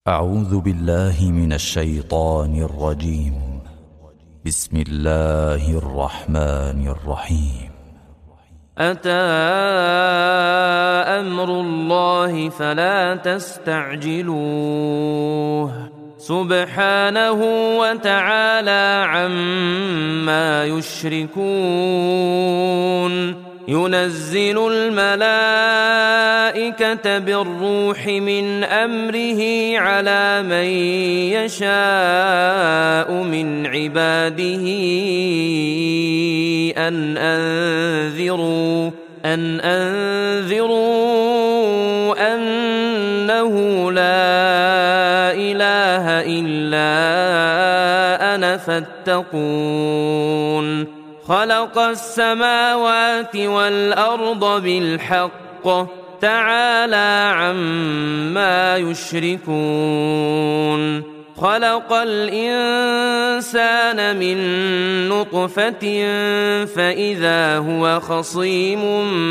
أعوذ بالله من الشيطان الرجيم. بسم الله الرحمن الرحيم. أتى أمر الله فلا تستعجلوه سبحانه وتعالى عما يشركون. ينزل الملائكة بالروح من أمره على من يشاء من عباده أن أنذروا أنه لا إله إلا أنا فاتقون. خلق السماوات والأرض بالحق تعالى عما يشركون. خلق الإنسان من نطفة فإذا هو خصيم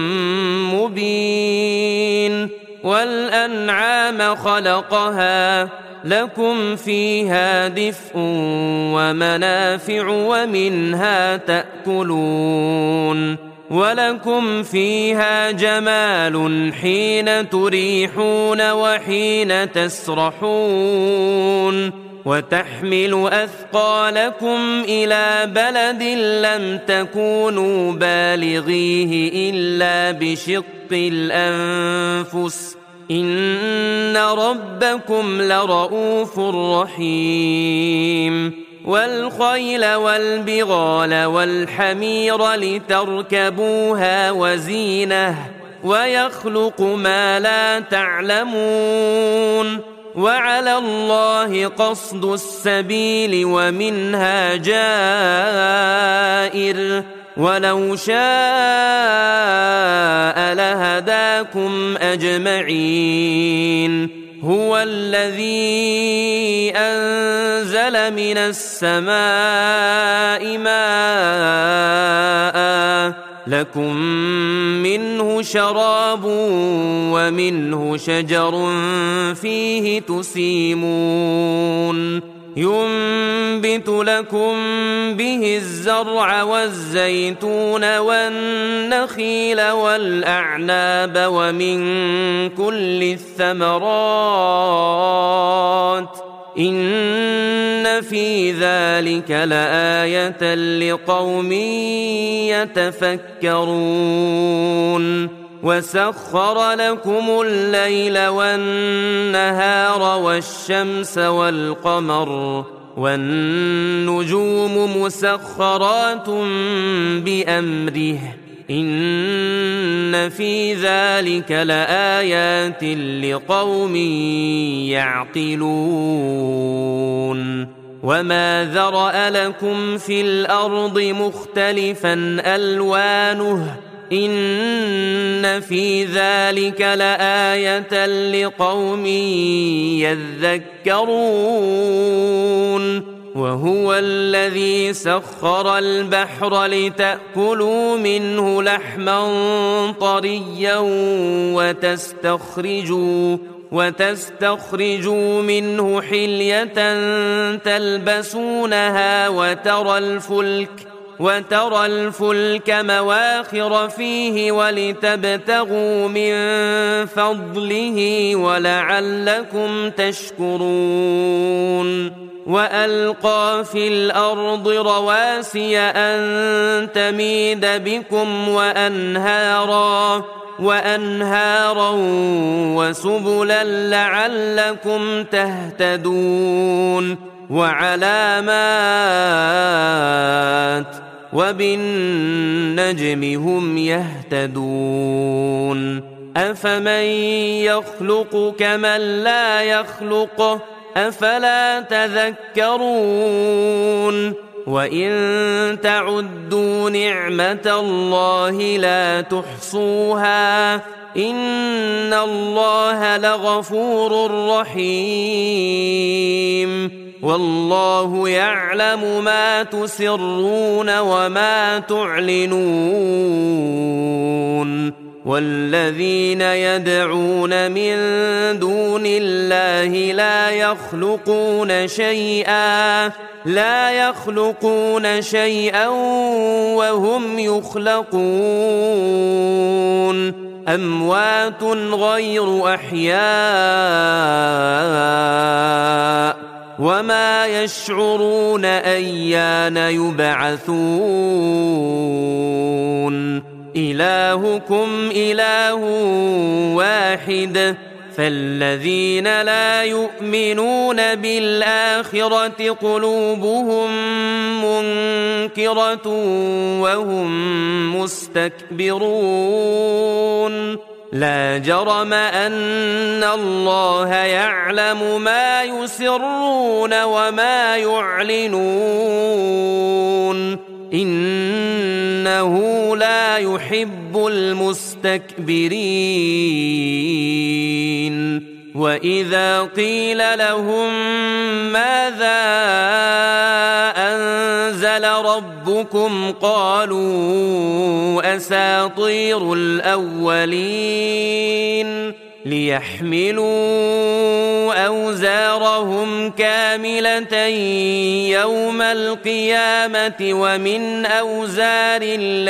مبين. والأنعام خلقها لكم فيها دفء ومنافع ومنها تأكلون. ولكم فيها جمال حين تريحون وحين تسرحون. وتحمل أثقالكم إلى بلد لم تكونوا بالغيه إلا بشق الأنفس إن ربكم لرؤوف رحيم. والخيل والبغال والحمير لتركبوها وزينة ويخلق ما لا تعلمون. وعلى الله قصد السبيل ومنها جائر ولو شاء لهداكم أجمعين. هو الذي أنزل من السماء ماء لكم منه شراب ومنه شجر فيه تسيمون. ينبت لكم به الزرع والزيتون والنخيل والأعناب ومن كل الثمرات إن في ذلك لآية لقوم يتفكرون. وسخر لكم الليل والنهار والشمس والقمر والنجوم مسخرات بأمره إن في ذلك لآيات لقوم يعقلون. وما ذرأ لكم في الأرض مختلفا ألوانه إن في ذلك لآية لقوم يذكرون. وهو الذي سخر البحر لتأكلوا منه لحما طريا وتستخرجوا منه حلية تلبسونها وترى الفلك مواخر فيه ولتبتغوا من فضله ولعلكم تشكرون. وألقى في الأرض رواسي أن تميد بكم وأنهارا وسبلا لعلكم تهتدون. وعلامات وبالنجم هم يهتدون. أفمن يخلق كمن لا يخلق أفلا تذكرون. وإن تعدوا نعمة الله لا تحصوها إن الله لغفور رحيم. والله يعلم ما تسرون وما تعلنون والذين يدعون من دون الله لا يخلقون شيئا وهم يخلقون أموات غير أحياء وما يشعرون أيان يبعثون إلهكم إله واحد فالذين لا يؤمنون بالآخرة قلوبهم منكرة وهم مستكبرون لا جرم أن الله يعلم ما يسرون وما يعلنون إنه لا يحب المستكبرين وإذا قيل لهم ماذا أنزل ربكم قالوا أساطير الأولين ليحملوا أوزارهم كاملة يوم القيامة ومن أوزار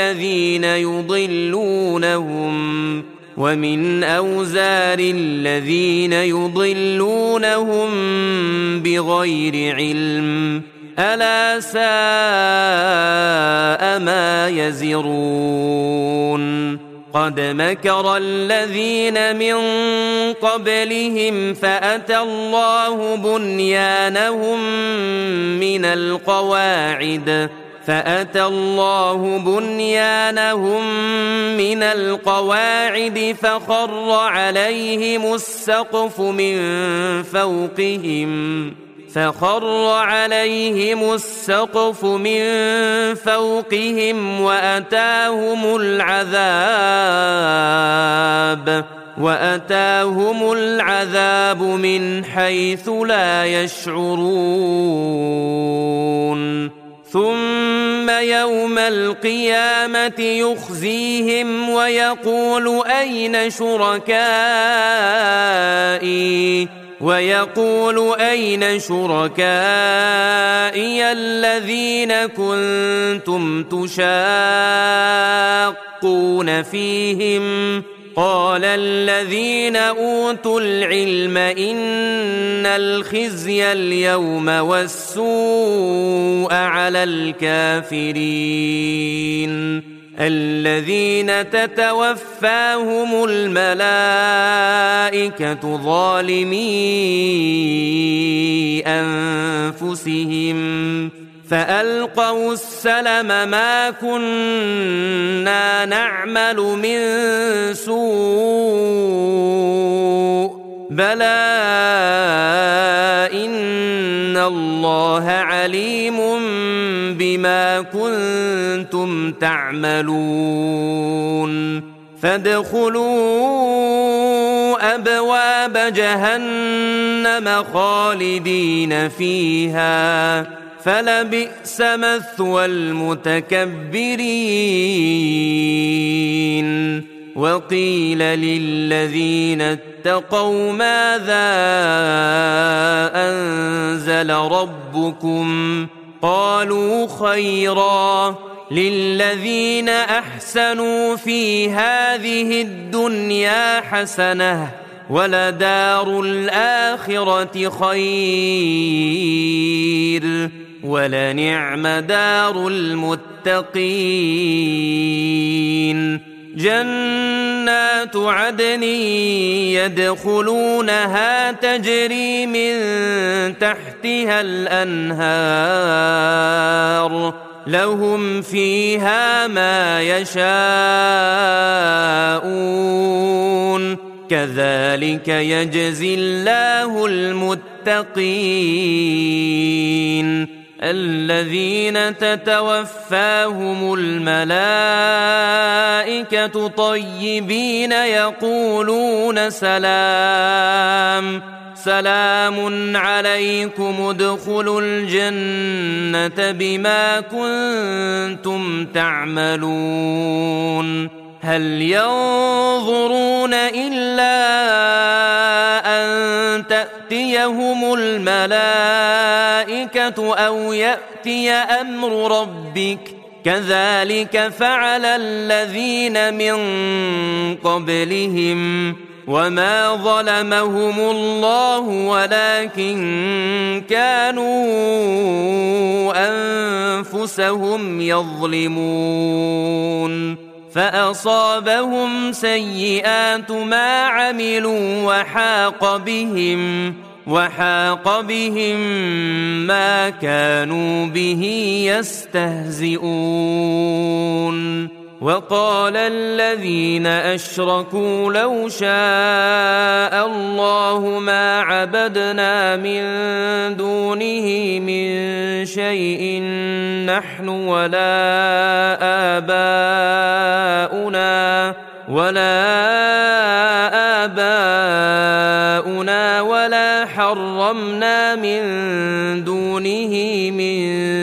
الذين يضلونهم بغير علم ألا ساء ما يزرون قد مكر الذين من قبلهم فأتى الله بنيانهم من القواعد فخر عليهم السقف من فوقهم وأتاهم العذاب من حيث لا يشعرون ثم يوم القيامة يخزيهم ويقول أين شركائي الذين كنتم تشاقون فيهم قال الذين أوتوا العلم إن الخزي اليوم والسوء على الكافرين الذين تتوفاهم الملائكة ظالمي أنفسهم فألقوا السلم ما كنا نعمل من سوء بلى إن الله عليم بما كنتم تعملون فادخلوا أبواب جهنم خالدين فيها فلبئس مثوى المتكبرين وقيل للذين اتقوا ماذا أنزل ربكم قالوا خيرا للذين أحسنوا في هذه الدنيا حسنة ولدار الآخرة خير ولنعم دار المتقين جنات عدن يدخلونها تجري من تحتها الأنهار لهم فيها ما يشاءون كذلك يجزي الله المتقين الذين تتوفاهم الملائكة طيبين يقولون سلام عليكم ادخلوا الجنة بما كنتم تعملون هل ينظرون إلا أن تأتيهم الملائكة أو يأتي أمر ربك كذلك فعل الذين من قبلهم وما ظلمهم الله ولكن كانوا أنفسهم يظلمون فأصابهم سيئات ما عملوا وحاق بهم ما كانوا به يستهزئون وقال الذين أشركوا لو شاء الله ما عبدنا من دونه من شيء نحن ولا آباؤنا ولا حرمنا من دونه من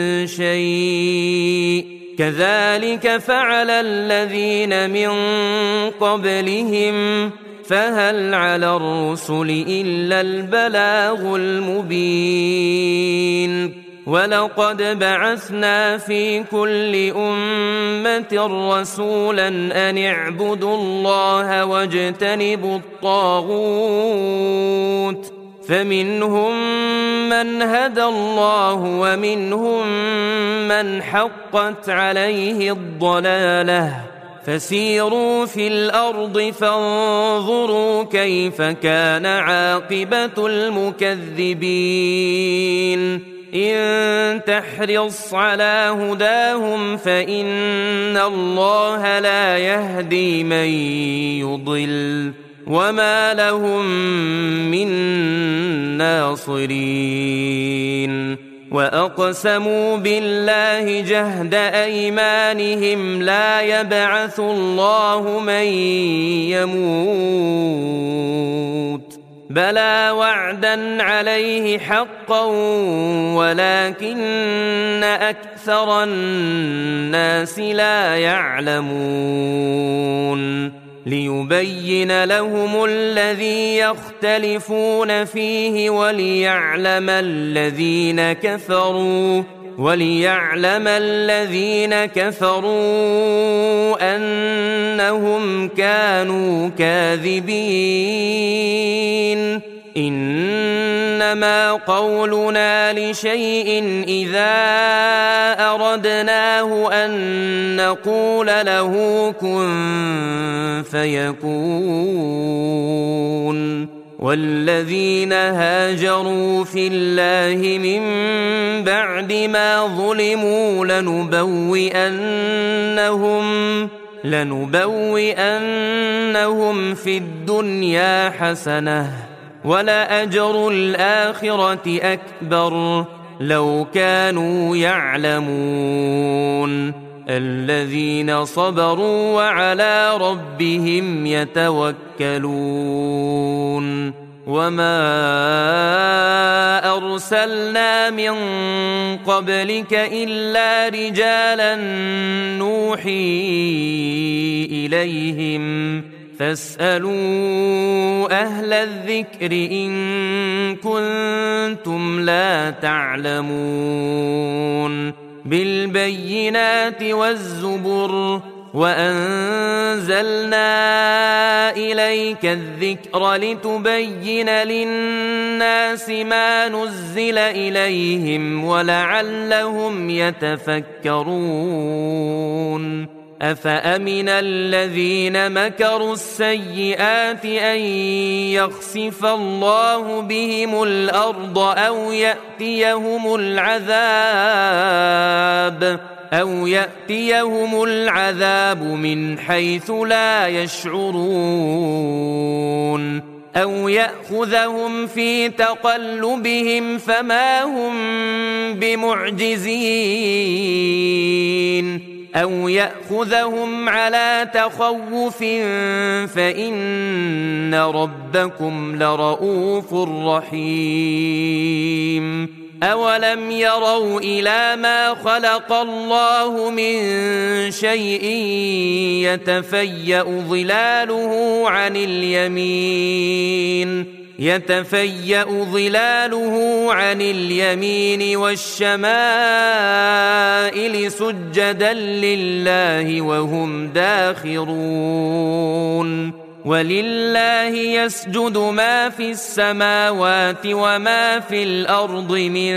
شيء كذلك فعل الذين من قبلهم فهل على الرسل إلا البلاغ المبين ولقد بعثنا في كل أمة رسولا أن اعبدوا الله واجتنبوا الطاغوت فمنهم من هدى الله ومنهم من حقت عليه الضلالة فسيروا في الأرض فانظروا كيف كان عاقبة المكذبين إن تحرص على هداهم فإن الله لا يهدي من يضل وما لهم من ناصرين وأقسموا بالله جهد أيمانهم لا يبعث الله من يموت بلى وعدا عليه حقا ولكن أكثر الناس لا يعلمون ليبين لهم الذي يختلفون فيه وليعلم الذين كفروا أنهم كانوا كاذبين إنما قولنا لشيء إذا أردناه أن نقول له كن فيكون والذين هاجروا في الله من بعد ما ظلموا لنبوئنهم في الدنيا حسنة ولأجر الآخرة أكبر لو كانوا يعلمون الذين صبروا وعلى ربهم يتوكلون وما أرسلنا من قبلك إلا رجالا نوحي إليهم فاسألوا أهل الذكر إن كنتم لا تعلمون بالبينات والزبر وأنزلنا إليك الذكر لتبين للناس ما نزل إليهم ولعلهم يتفكرون أفأمن الذين مكروا السيئات أن يخسف الله بهم الأرض أو يأتيهم العذاب من حيث لا يشعرون أو يأخذهم في تقلبهم فما هم بمعجزين أو يأخذهم على تخوف فإن ربكم لرؤوف رحيم أولم يروا إلى ما خلق الله من شيء يتفيأ ظلاله عن اليمين والشمائل سجدا لله وهم داخرون ولله يسجد ما في السماوات وما في الأرض من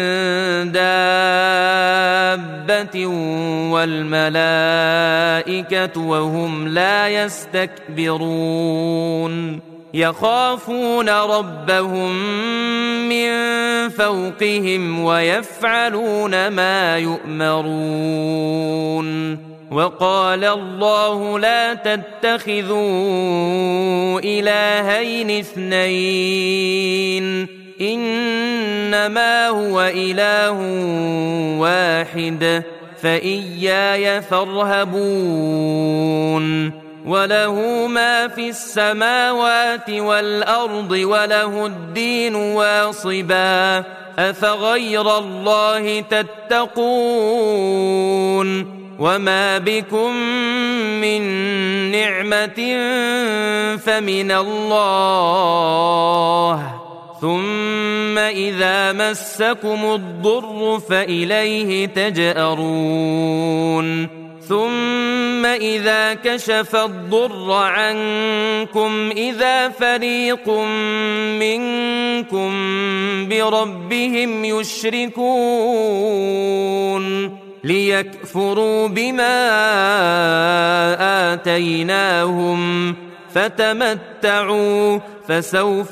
دابة والملائكة وهم لا يستكبرون يخافون ربهم من فوقهم ويفعلون ما يؤمرون وقال الله لا تتخذوا إلهين اثنين إنما هو إله واحد فإياي فارهبون وله ما في السماوات والأرض وله الدين واصبا أفغير الله تتقون وما بكم من نعمة فمن الله ثم إذا مسكم الضر فإليه تجأرون ثم إذا كشف الضر عنكم إذا فريق منكم بربهم يشركون ليكفروا بما آتيناهم فتمتعوا فسوف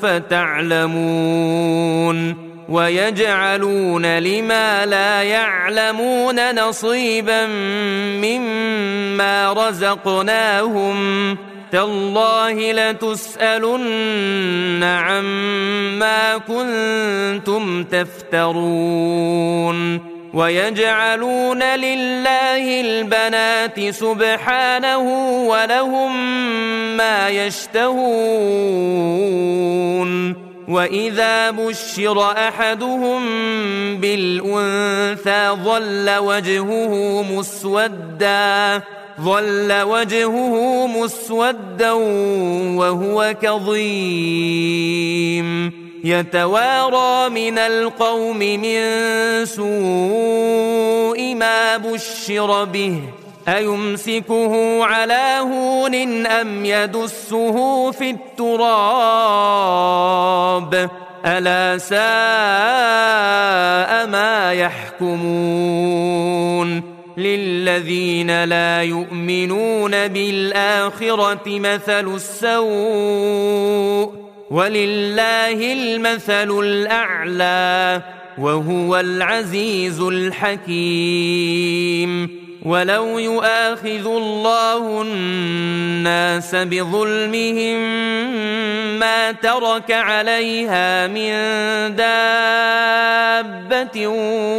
تعلمون ويجعلون لما لا يعلمون نصيبا مما رزقناهم تالله لتسألن عما كنتم تفترون ويجعلون لله البنات سبحانه ولهم ما يشتهون وإذا بشر أحدهم بالأنثى ظل وجهه مسودا وهو كظيم يتوارى من القوم من سوء ما بشر به أيمسكه على هون أم يدسه في التراب ألا ساء ما يحكمون للذين لا يؤمنون بالآخرة مثل السوء ولله المثل الأعلى وهو العزيز الحكيم ولو يؤاخذ الله الناس بظلمهم ما ترك عليها من دابة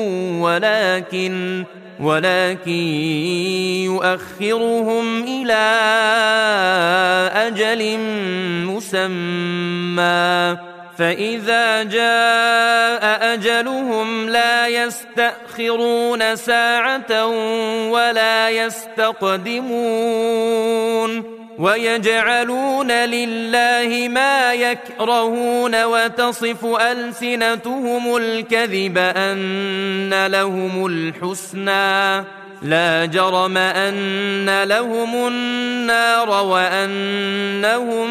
ولكن يؤخرهم إلى أجل مسمى فإذا جاء أجلهم لا يستأخرون ساعة ولا يستقدمون ويجعلون لله ما يكرهون وتصف ألسنتهم الكذب أن لهم الحسنى لا جرم أن لهم النار وأنهم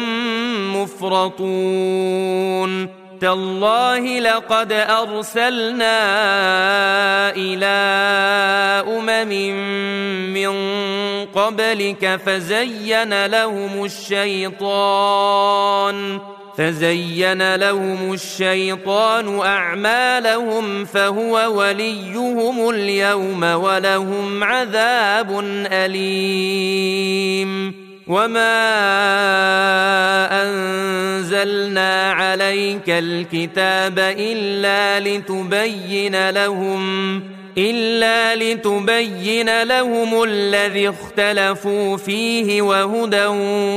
مفرطون تالله لقد أرسلنا إلى من قبلك فزين لهم الشيطان أعمالهم فهو وليهم اليوم ولهم عذاب أليم وما أنزلنا عليك الكتاب إلا لتبين لهم الذي اختلفوا فيه وهدى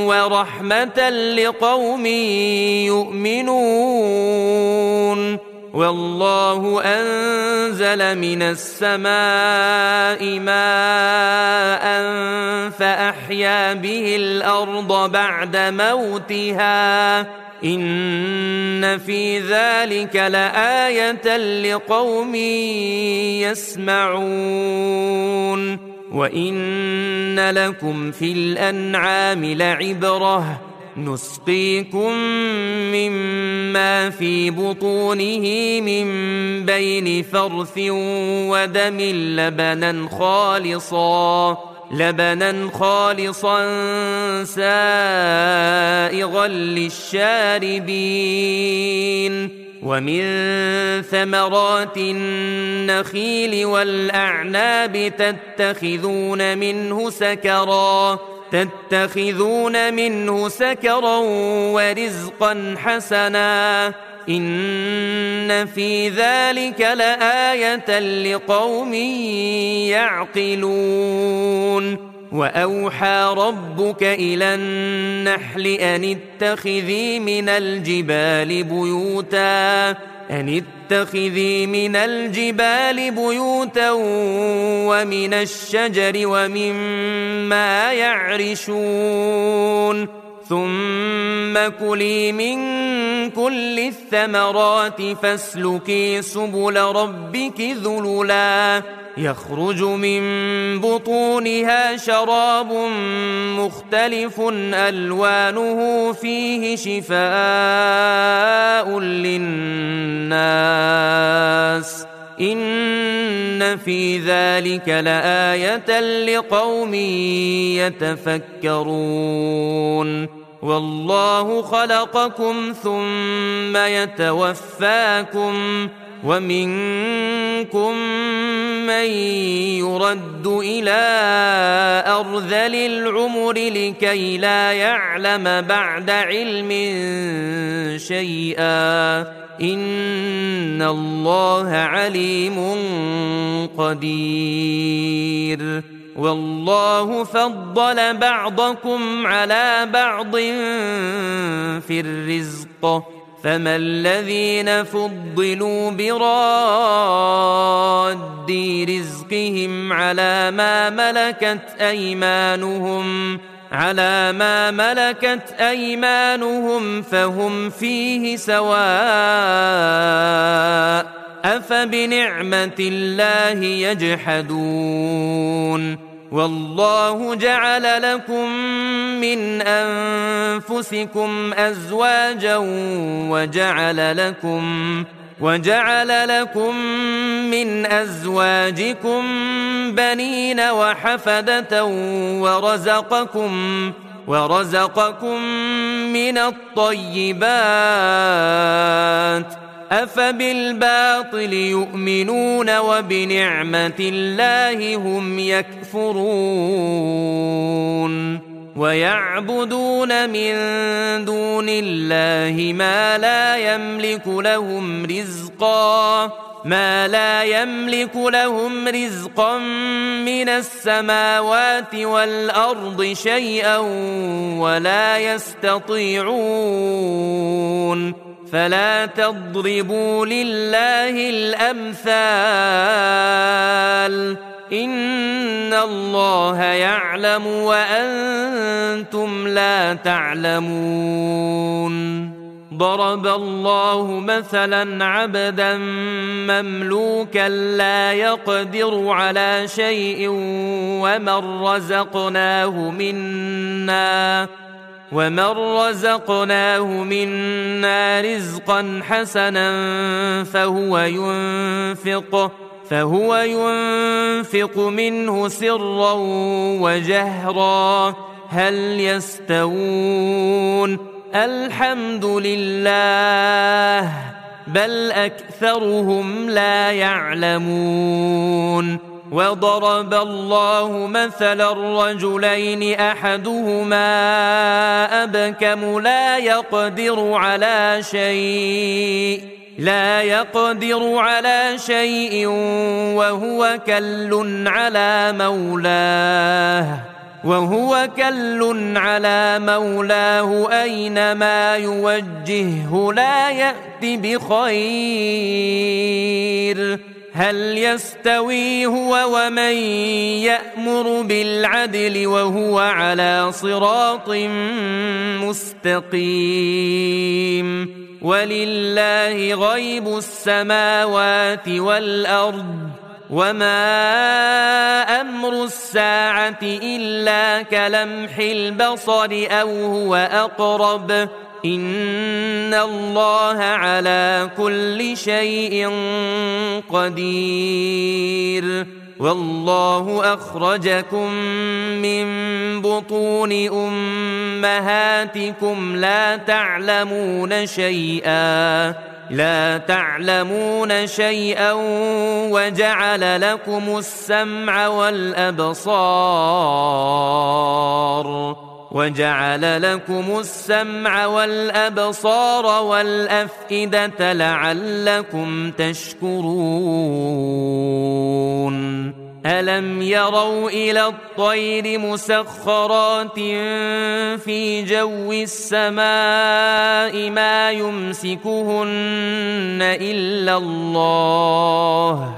ورحمة لقوم يؤمنون والله أنزل من السماء ماء فأحيا به الأرض بعد موتها إن في ذلك لآية لقوم يسمعون وإن لكم في الأنعام لعبرة نسقيكم مما في بطونه من بين فرث ودم لبنا خالصا سائغا للشاربين ومن ثمرات النخيل والأعناب تتخذون منه سكرا ورزقا حسنا إن في ذلك لآية لقوم يعقلون وأوحى ربك إلى النحل أن اتخذي من الجبال بيوتا ومن الشجر ومما يعرشون ثم كلي من كل الثمرات فاسلكي سبل ربك ذللا يخرج من بطونها شراب مختلف ألوانه فيه شفاء للناس إن في ذلك لآية لقوم يتفكرون والله خلقكم ثم يتوفاكم ومنكم من يرد إلى أرذل العمر لكي لا يعلم بعد علم شيئا إن الله عليم قدير والله فضل بعضكم على بعض في الرزق فما الذين فضلوا براد رزقهم على ما ملكت أيمانهم فهم فيه سواء أفبنعمة الله يجحدون والله جعل لكم من أنفسكم أزواجا وجعل لكم من أزواجكم بنين وحفدة ورزقكم من الطيبات أفبالباطل يؤمنون وبنعمة الله هم يكفرون ويعبدون من دون الله ما لا يملك لهم رزقا من السماوات والأرض شيئا ولا يستطيعون فلا تضربوا لله الأمثال إن الله يعلم وأنتم لا تعلمون ضرب الله مثلا عبدا مملوكا لا يقدر على شيء ومن رزقناه منا رزقا حسنا فهو ينفق منه سرا وجهرا هل يستوون الحمد لله بل أكثرهم لا يعلمون وضرب الله مثلا الرجلين أحدهما أبكم لا يقدر على شيء وهو كل على مولاه وهو كل على مولاه أينما يوجهه لا يأت بخير هل يستوي هو ومن يأمر بالعدل وهو على صراط مستقيم ولله غيب السماوات والأرض وما أمر الساعة إلا كلمح البصر أو هو أقرب إن الله على كل شيء قدير والله أخرجكم من بطون أمهاتكم لا تعلمون شيئا وجعل لكم السمع والأبصار والأفئدة لعلكم تشكرون ألم يروا إلى الطير مسخرات في جو السماء ما يمسكهن إلا الله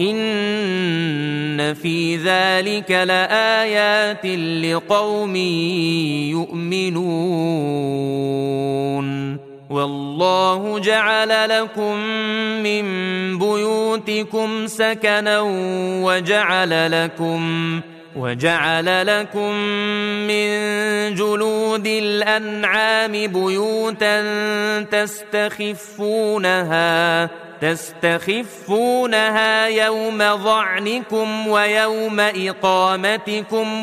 إن في ذلك لآيات لقوم يؤمنون والله جعل لكم من بيوتكم سكنا وجعل لكم من جلود الأنعام بيوتا تستخفونها يوم ظعنكم ويوم إقامتكم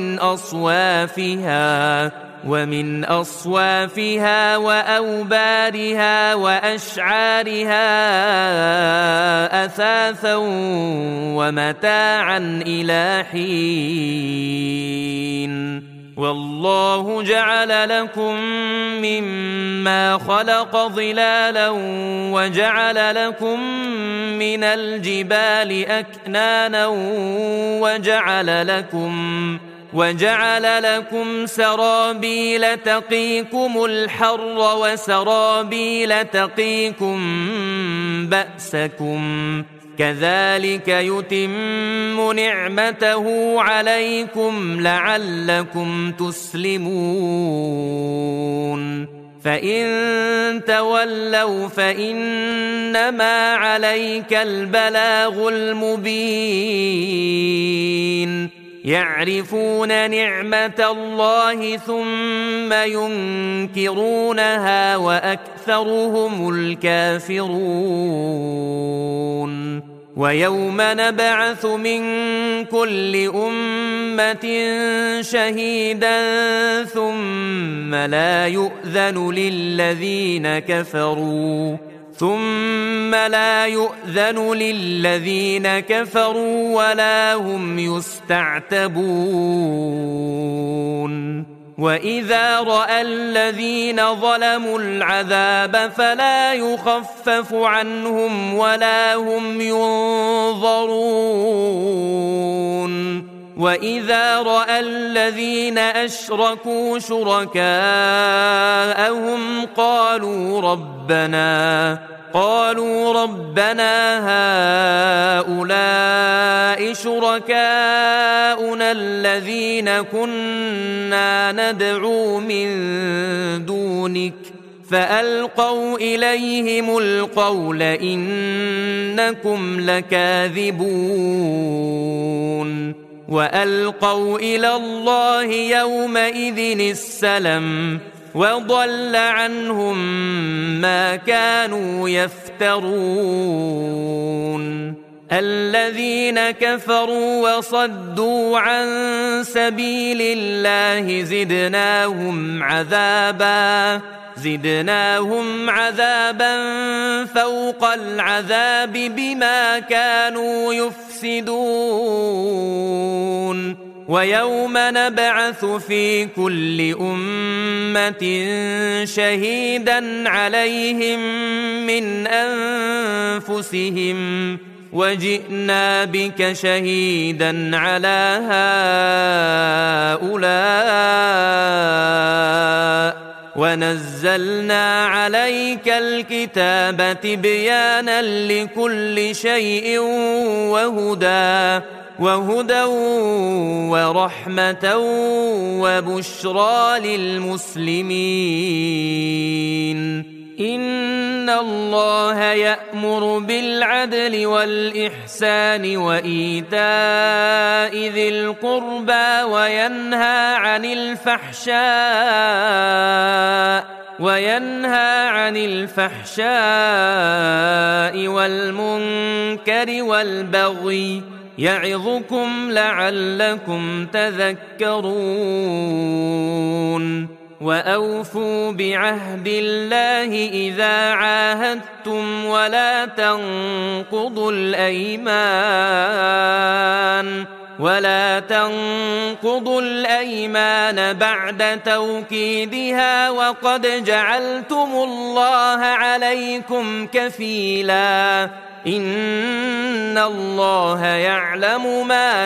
ومن أصوافها وأوبارها وأشعارها أثاثا ومتاعا إلى حين والله جعل لكم مما خلق ظلالا وجعل لكم من الجبال أكنانا وجعل لكم سرابيل تقيكم الحر وسرابيل تقيكم بأسكم كذلك يتم نعمته عليكم لعلكم تسلمون فإن تولوا فإنما عليك البلاغ المبين يعرفون نعمة الله ثم ينكرونها وأكثرهم الكافرون ويوم نبعث من كل أمة شهيدا ثم لا يؤذن للذين كفروا ولا هم يستعتبون وإذا رأى الذين ظلموا العذاب فلا يخفف عنهم ولا هم ينظرون وإذا رأى الذين أشركوا شركاءهم قالوا ربنا هؤلاء شركاؤنا الذين كنا ندعو من دونك فألقوا إليهم القول إنكم لكاذبون وألقوا إلى الله يومئذ السلم وضل عنهم ما كانوا يفترون الذين كفروا وصدوا عن سبيل الله زدناهم عذابا فوق العذاب بما كانوا يفسدون ويوم نبعث في كل أمة شهيدا عليهم من أنفسهم وجئنا بك شهيدا على هؤلاء ونزلنا عليك الكتاب تبيانا لكل شيء وهدى ورحمة وبشرى للمسلمين. إن الله يأمر بالعدل والإحسان وإيتاء ذي القربى وينهى عن الفحشاء والمنكر والبغي يعظكم لعلكم تذكرون. وأوفوا بعهد الله إذا عاهدتم ولا تنقضوا الأيمان بعد توكيدها وقد جعلتم الله عليكم كفيلا إن الله يعلم ما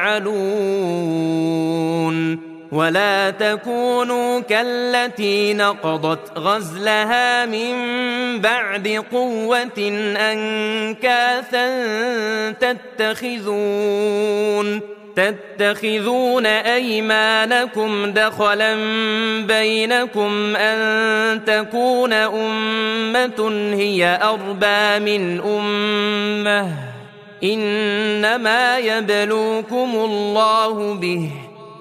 تفعلون. ولا تكونوا كالتي نقضت غزلها من بعد قوة أنكاثا تتخذون أيمانكم دخلا بينكم أن تكون أمة هي أربى من أمة إنما يبلوكم الله به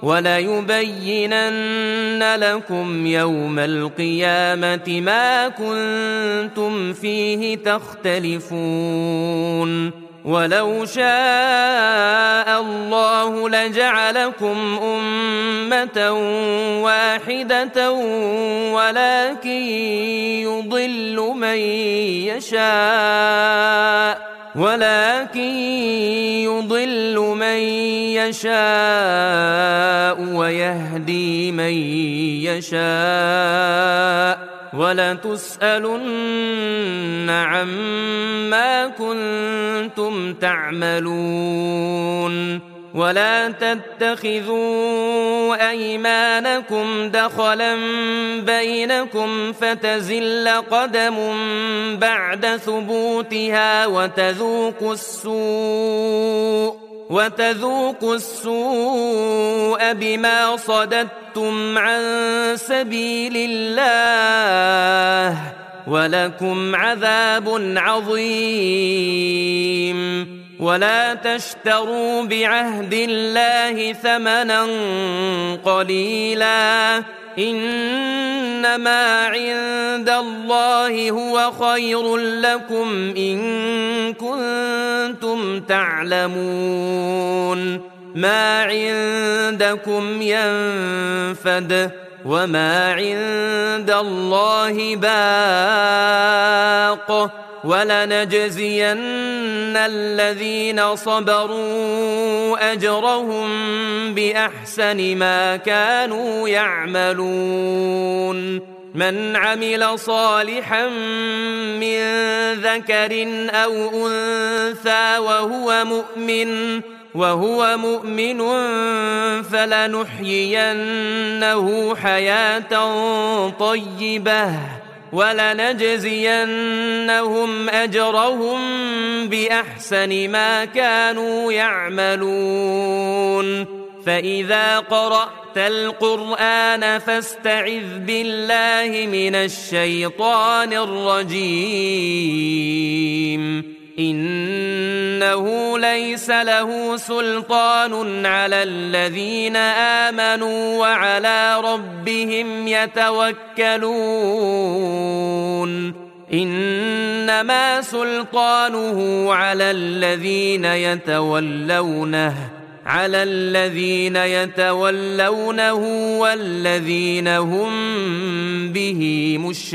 وليبينن لكم يوم القيامة ما كنتم فيه تختلفون. ولو شاء الله لجعلكم أمة واحدة ولكن يضل من يشاء ويهدي من يشاء ولتسألن عما كنتم تعملون. ولا تتخذوا أيمانكم دخلا بينكم فتزل قدم بعد ثبوتها وتذوقوا السوء بما صددتم عن سبيل الله ولكم عذاب عظيم. ولا تشتروا بعهد الله ثمنا قليلا إنما عند الله هو خير لكم إن كنتم تعلمون. ما عندكم ينفد وما عند الله باق ولنجزين الذين صبروا أجرهم بأحسن ما كانوا يعملون. من عمل صالحا من ذكر أو أنثى وهو مؤمن فلنحيينه حياة طيبة ولنجزينهم أجرهم بأحسن ما كانوا يعملون. فإذا قرأت القرآن فاستعذ بالله من الشيطان الرجيم. إنه ليس له سلطان على الذين آمنوا وعلى ربهم يتوكلون. إنما سلطانه على الذين يتولونه والذين هم به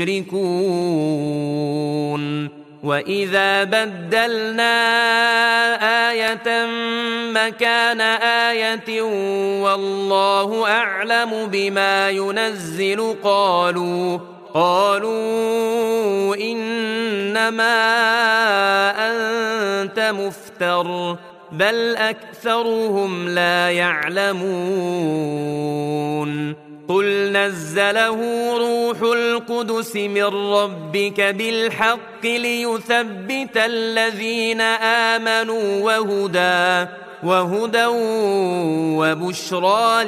مشركون. وإذا بدلنا آية مكان آية والله أعلم بما ينزل قالوا إنما أنت مفتر بل أكثرهم لا يعلمون قل نزله روح القدس من ربك بالحق ليثبت الذين آمنوا وهدى وبشرى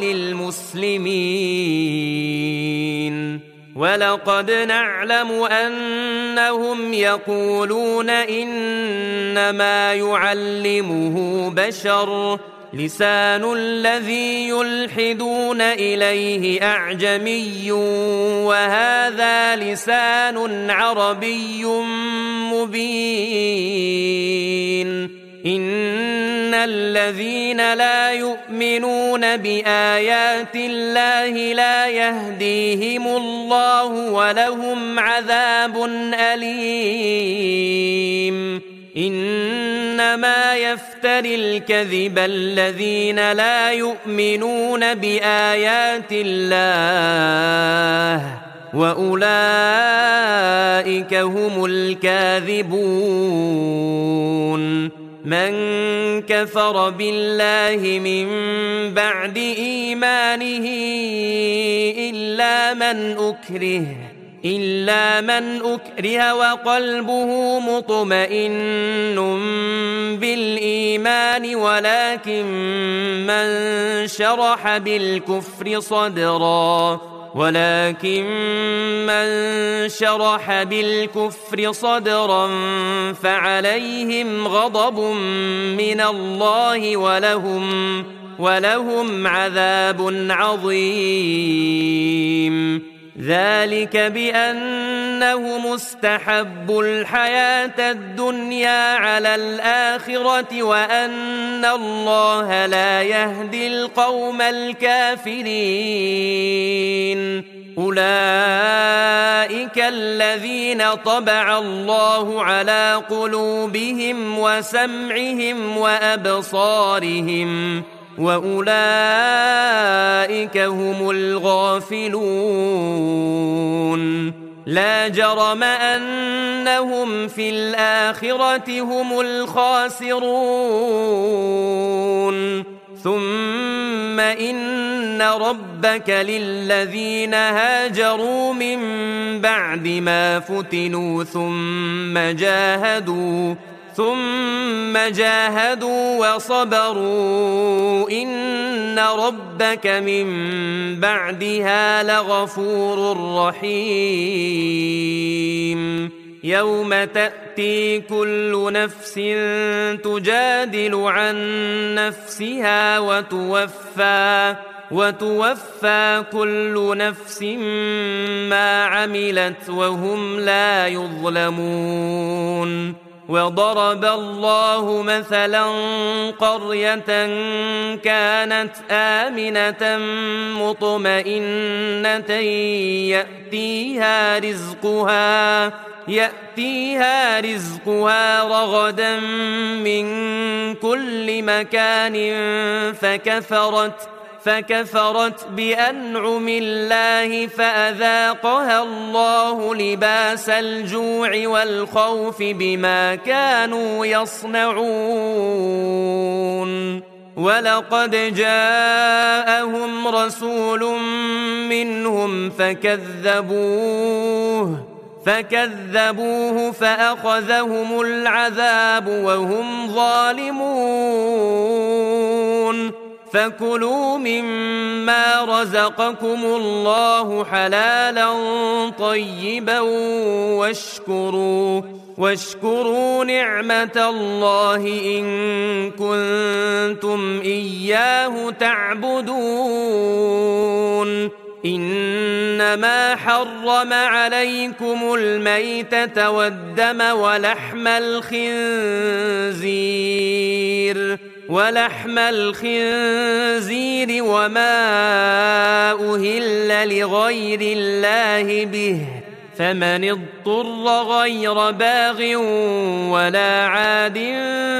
للمسلمين ولقد نعلم أنهم يقولون إنما يعلمه بشر لسان الذي يلحدون إليه أعجمي وهذا لسان عربي مبين إن الذين لا يؤمنون بآيات الله لا يهديهم الله ولهم عذاب أليم إنما يفتري الكذب الذين لا يؤمنون بآيات الله وأولئك هم الكاذبون من كفر بالله من بعد إيمانه إلا من أكره وقلبه مطمئن بالإيمان ولكن من شرح بالكفر صدرا فعليهم غضب من الله ولهم عذاب عظيم ذلك بأنه مستحب الحياة الدنيا على الآخرة وأن الله لا يهدي القوم الكافرين أولئك الذين طبع الله على قلوبهم وسمعهم وأبصارهم وأولئك هم الغافلون لا جرم أنهم في الآخرة هم الخاسرون ثم إن ربك للذين هاجروا من بعد ما فتنوا ثم جاهدوا وصبروا إن ربك من بعدها لغفور رحيم يوم تأتي كل نفس تجادل عن نفسها وتوفى كل نفس ما عملت وهم لا يظلمون وضرب الله مثلا قرية كانت آمنة مطمئنة يأتيها رزقها رغدا من كل مكان فكفرت بأنعم الله فأذاقها الله لباس الجوع والخوف بما كانوا يصنعون ولقد جاءهم رسول منهم فكذبوه فأخذهم العذاب وهم ظالمون فكلوا مما رزقكم الله حلالا طيبا واشكروا نعمة الله إن كنتم إياه تعبدون إنما حرم عليكم الميتة والدم ولحم الخنزير وما أهل لغير الله به فمن اضطر غير باغ ولا عاد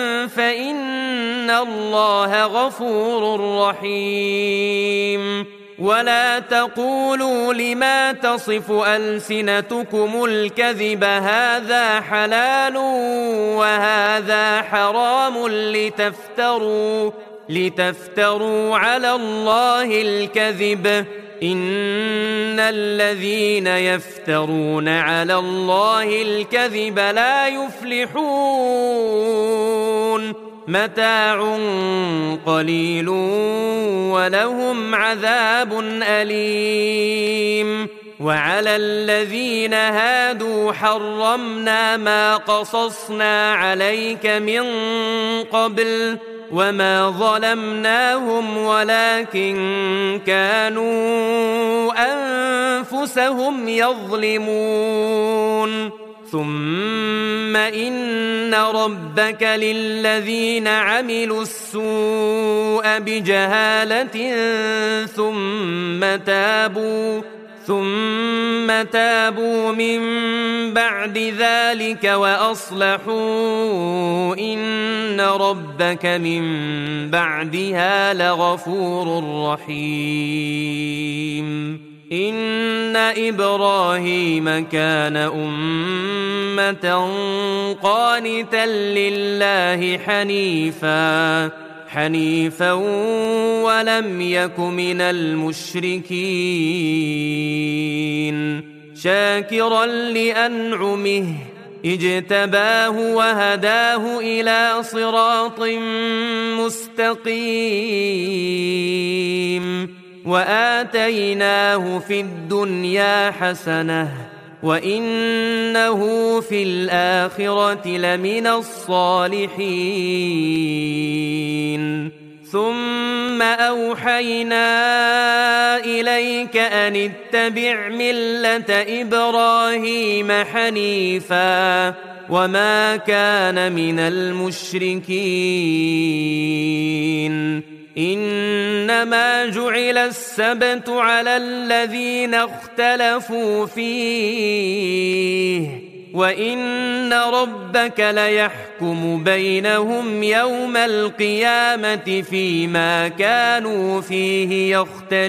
فإن الله غفور رحيم ولا تقولوا لما تصف ألسنتكم الكذب هذا حلال وهذا حرام لتفتروا على الله الكذب إن الذين يفترون على الله الكذب لا يفلحون متاع قليل ولهم عذاب أليم وعلى الذين هادوا حرمنا ما قصصنا عليك من قبل وما ظلمناهم ولكن كانوا أنفسهم يظلمون ثم إن ربك للذين عملوا السوء بجهالة ثم تابوا من بعد ذلك وأصلحوا إن ربك من بعدها لغفور رحيم إن إبراهيم كان أمة قانتا لله حنيفا ولم يك من المشركين شاكرا لأنعمه اجتباه وهداه إلى صراط مستقيم وآتيناه في الدنيا حسنة وإنه في الآخرة لمن الصالحين ثم أوحينا إليك أن اتبع ملة إبراهيم حنيفا وما كان من المشركين إنما جعل السبت على الذين اختلفوا فيه وإن ربك ليحكم بينهم يوم القيامة فيما كانوا فيه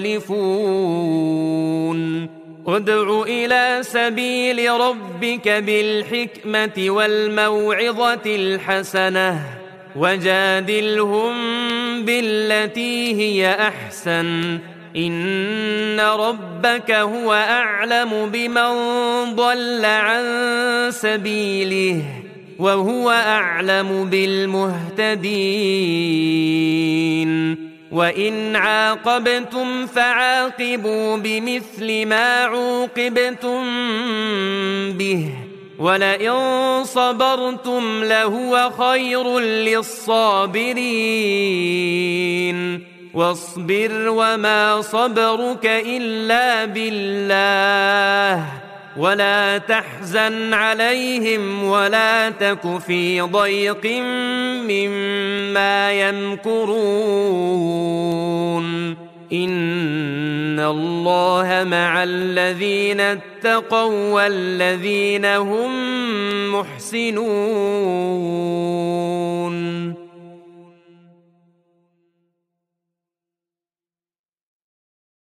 يختلفون ادع إلى سبيل ربك بالحكمة والموعظة الحسنة وجادلهم بالتي هي أحسن إن ربك هو أعلم بمن ضل عن سبيله وهو أعلم بالمهتدين وإن عاقبتم فعاقبوا بمثل ما عوقبتم به ولئن صبرتم لهو خير للصابرين واصبر وما صبرك إلا بالله ولا تحزن عليهم ولا تك في ضيق مما يمكرون إن الله مع الذين اتقوا والذين هم محسنون